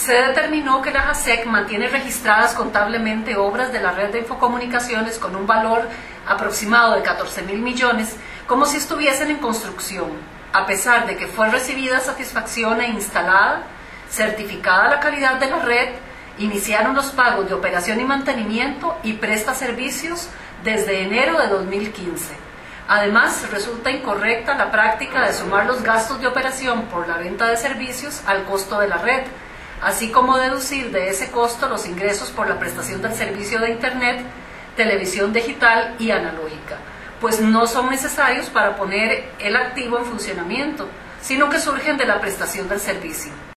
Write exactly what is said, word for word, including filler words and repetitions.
se determinó que la JASEC mantiene registradas contablemente obras de la red de infocomunicaciones con un valor aproximado de catorce mil millones como si estuviesen en construcción, a pesar de que fue recibida satisfacción e instalada, certificada la calidad de la red, iniciaron los pagos de operación y mantenimiento y presta servicios desde enero de dos mil quince. Además, resulta incorrecta la práctica de sumar los gastos de operación por la venta de servicios al costo de la red, así como deducir de ese costo los ingresos por la prestación del servicio de Internet, televisión digital y analógica, pues no son necesarios para poner el activo en funcionamiento, sino que surgen de la prestación del servicio.